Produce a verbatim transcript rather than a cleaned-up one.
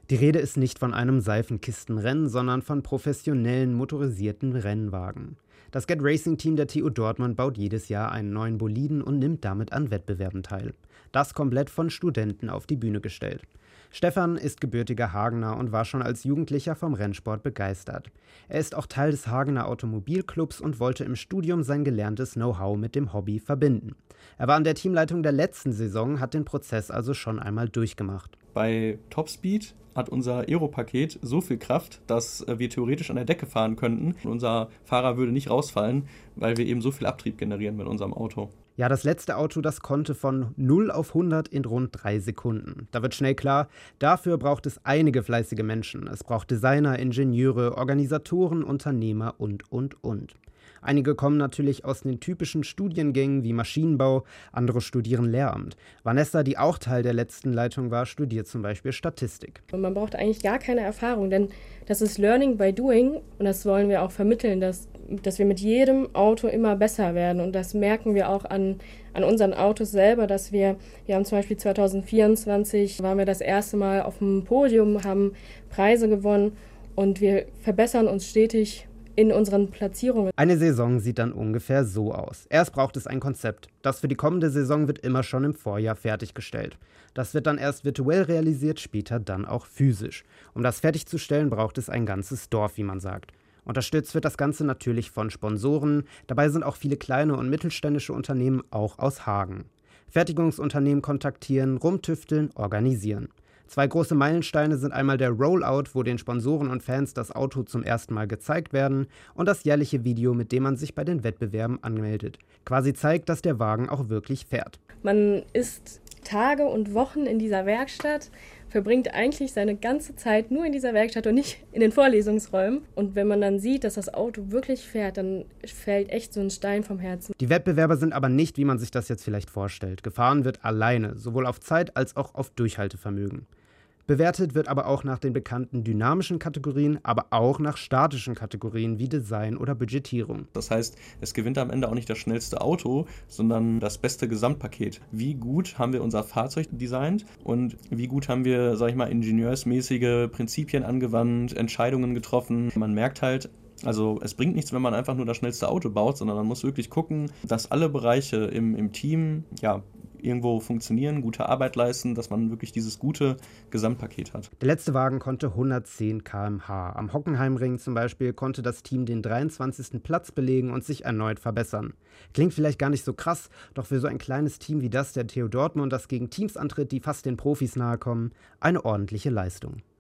Die Rede ist nicht von einem Seifenkistenrennen, sondern von professionellen motorisierten Rennwagen. Das Get Racing Team der T U Dortmund baut jedes Jahr einen neuen Boliden und nimmt damit an Wettbewerben teil. Das komplett von Studenten auf die Bühne gestellt. Stefan ist gebürtiger Hagener und war schon als Jugendlicher vom Rennsport begeistert. Er ist auch Teil des Hagener Automobilclubs und wollte im Studium sein gelerntes Know-how mit dem Hobby verbinden. Er war an der Teamleitung der letzten Saison, hat den Prozess also schon einmal durchgemacht. Bei Topspeed hat unser Aero-Paket so viel Kraft, dass wir theoretisch an der Decke fahren könnten. Unser Fahrer würde nicht rausfallen, weil wir eben so viel Abtrieb generieren mit unserem Auto. Ja, das letzte Auto, das konnte von null auf hundert in rund drei Sekunden. Da wird schnell klar, dafür braucht es einige fleißige Menschen. Es braucht Designer, Ingenieure, Organisatoren, Unternehmer und, und, und. Einige kommen natürlich aus den typischen Studiengängen wie Maschinenbau, andere studieren Lehramt. Vanessa, die auch Teil der letzten Leitung war, studiert zum Beispiel Statistik. Und man braucht eigentlich gar keine Erfahrung, denn das ist Learning by Doing und das wollen wir auch vermitteln, dass, dass wir mit jedem Auto immer besser werden. Und das merken wir auch an, an unseren Autos selber, dass wir, wir haben zum Beispiel zwanzig vierundzwanzig, waren wir das erste Mal auf dem Podium, haben Preise gewonnen und wir verbessern uns stetig in unseren Platzierungen. Eine Saison sieht dann ungefähr so aus. Erst braucht es ein Konzept. Das für die kommende Saison wird immer schon im Vorjahr fertiggestellt. Das wird dann erst virtuell realisiert, später dann auch physisch. Um das fertigzustellen, braucht es ein ganzes Dorf, wie man sagt. Unterstützt wird das Ganze natürlich von Sponsoren. Dabei sind auch viele kleine und mittelständische Unternehmen auch aus Hagen. Fertigungsunternehmen kontaktieren, rumtüfteln, organisieren. Zwei große Meilensteine sind einmal der Rollout, wo den Sponsoren und Fans das Auto zum ersten Mal gezeigt werden, und das jährliche Video, mit dem man sich bei den Wettbewerben anmeldet. Quasi zeigt, dass der Wagen auch wirklich fährt. Man ist Tage und Wochen in dieser Werkstatt, verbringt eigentlich seine ganze Zeit nur in dieser Werkstatt und nicht in den Vorlesungsräumen. Und wenn man dann sieht, dass das Auto wirklich fährt, dann fällt echt so ein Stein vom Herzen. Die Wettbewerbe sind aber nicht, wie man sich das jetzt vielleicht vorstellt. Gefahren wird alleine, sowohl auf Zeit als auch auf Durchhaltevermögen. Bewertet wird aber auch nach den bekannten dynamischen Kategorien, aber auch nach statischen Kategorien wie Design oder Budgetierung. Das heißt, es gewinnt am Ende auch nicht das schnellste Auto, sondern das beste Gesamtpaket. Wie gut haben wir unser Fahrzeug designt und wie gut haben wir, sag ich mal, ingenieursmäßige Prinzipien angewandt, Entscheidungen getroffen. Man merkt halt, also es bringt nichts, wenn man einfach nur das schnellste Auto baut, sondern man muss wirklich gucken, dass alle Bereiche im, im Team ja, irgendwo funktionieren, gute Arbeit leisten, dass man wirklich dieses gute Gesamtpaket hat. Der letzte Wagen konnte hundertzehn Kilometer pro Stunde. Am Hockenheimring zum Beispiel konnte das Team den dreiundzwanzigsten Platz belegen und sich erneut verbessern. Klingt vielleicht gar nicht so krass, doch für so ein kleines Team wie das der T U Dortmund, das gegen Teams antritt, die fast den Profis nahe kommen, eine ordentliche Leistung.